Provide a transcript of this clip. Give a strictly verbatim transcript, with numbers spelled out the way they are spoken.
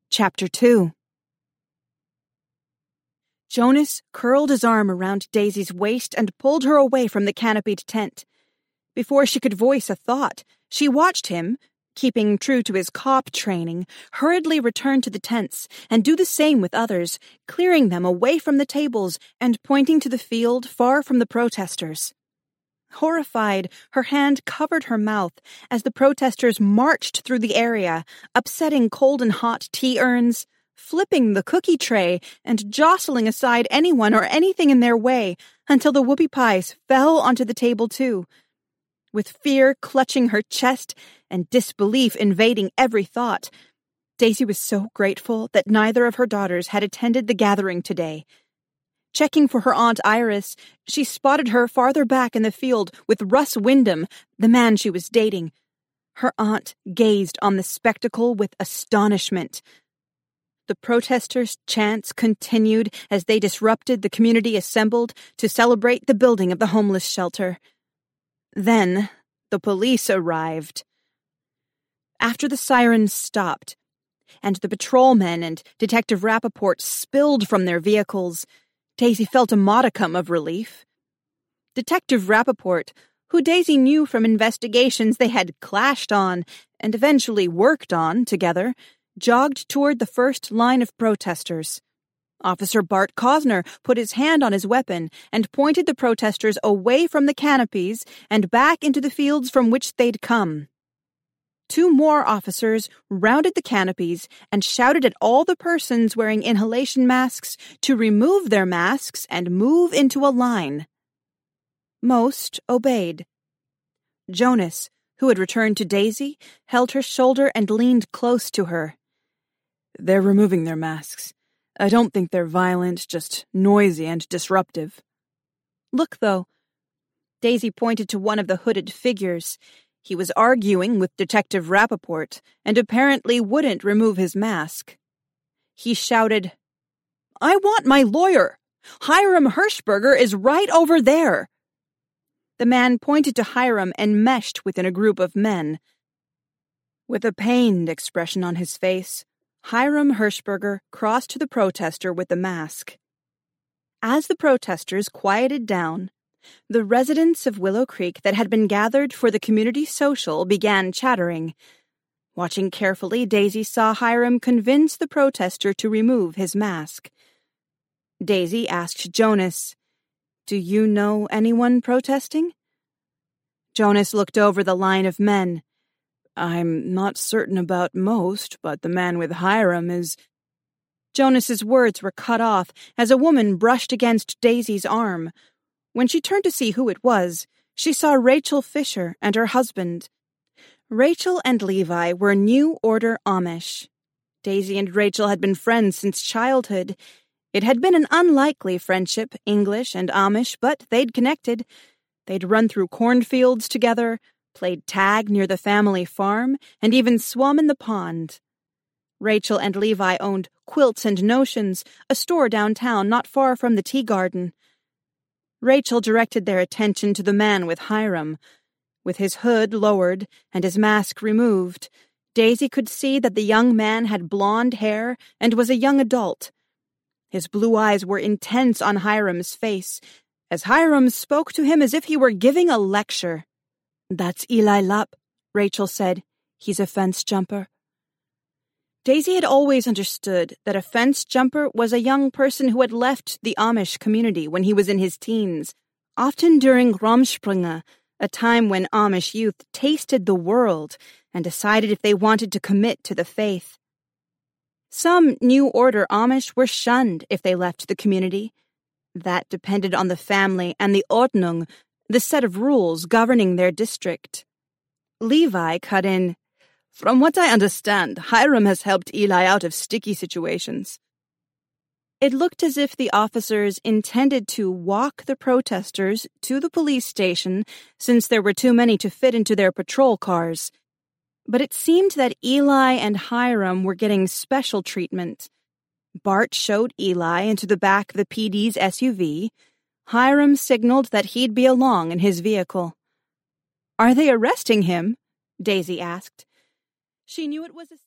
Chapter two. Jonas curled his arm around Daisy's waist and pulled her away from the canopied tent. Before she could voice a thought, she watched him, keeping true to his cop training, hurriedly return to the tents and do the same with others, clearing them away from the tables and pointing to the field far from the protesters. Horrified, her hand covered her mouth as the protesters marched through the area, upsetting cold and hot tea urns, flipping the cookie tray, and jostling aside anyone or anything in their way until the whoopie pies fell onto the table too. With fear clutching her chest and disbelief invading every thought, Daisy was so grateful that neither of her daughters had attended the gathering today. Checking for her Aunt Iris, she spotted her farther back in the field with Russ Wyndham, the man she was dating. Her aunt gazed on the spectacle with astonishment. The protesters' chants continued as they disrupted the community assembled to celebrate the building of the homeless shelter. Then, the police arrived. After the sirens stopped, and the patrolmen and Detective Rappaport spilled from their vehicles, Daisy felt a modicum of relief. Detective Rappaport, who Daisy knew from investigations they had clashed on and eventually worked on together, jogged toward the first line of protesters. Officer Bart Cosner put his hand on his weapon and pointed the protesters away from the canopies and back into the fields from which they'd come. Two more officers rounded the canopies and shouted at all the persons wearing inhalation masks to remove their masks and move into a line. Most obeyed. Jonas, who had returned to Daisy, held her shoulder and leaned close to her. "They're removing their masks. I don't think they're violent, just noisy and disruptive." "Look, though." Daisy pointed to one of the hooded figures. He was arguing with Detective Rappaport and apparently wouldn't remove his mask. He shouted, "I want my lawyer! Hiram Hirschberger is right over there!" The man pointed to Hiram and meshed within a group of men. With a pained expression on his face, Hiram Hirschberger crossed to the protester with the mask. As the protesters quieted down, the residents of Willow Creek that had been gathered for the community social began chattering. Watching carefully, Daisy saw Hiram convince the protester to remove his mask. Daisy asked Jonas, "Do you know anyone protesting?" Jonas looked over the line of men. "I'm not certain about most, but the man with Hiram is—" Jonas's words were cut off as a woman brushed against Daisy's arm. When she turned to see who it was, she saw Rachel Fisher and her husband. Rachel and Levi were New Order Amish. Daisy and Rachel had been friends since childhood. It had been an unlikely friendship, English and Amish, but they'd connected. They'd run through cornfields together, played tag near the family farm, and even swum in the pond. Rachel and Levi owned Quilts and Notions, a store downtown not far from the tea garden. Rachel directed their attention to the man with Hiram. With his hood lowered and his mask removed, Daisy could see that the young man had blonde hair and was a young adult. His blue eyes were intense on Hiram's face, as Hiram spoke to him as if he were giving a lecture. "That's Eli Lapp," Rachel said. "He's a fence jumper." Daisy had always understood that a fence jumper was a young person who had left the Amish community when he was in his teens, often during Rumspringa, a time when Amish youth tasted the world and decided if they wanted to commit to the faith. Some New Order Amish were shunned if they left the community. That depended on the family and the Ordnung, the set of rules governing their district. Levi cut in, "From what I understand, Hiram has helped Eli out of sticky situations." It looked as if the officers intended to walk the protesters to the police station since there were too many to fit into their patrol cars. But it seemed that Eli and Hiram were getting special treatment. Bart showed Eli into the back of the P D's S U V. Hiram signaled that he'd be along in his vehicle. "Are they arresting him?" Daisy asked. She knew it was a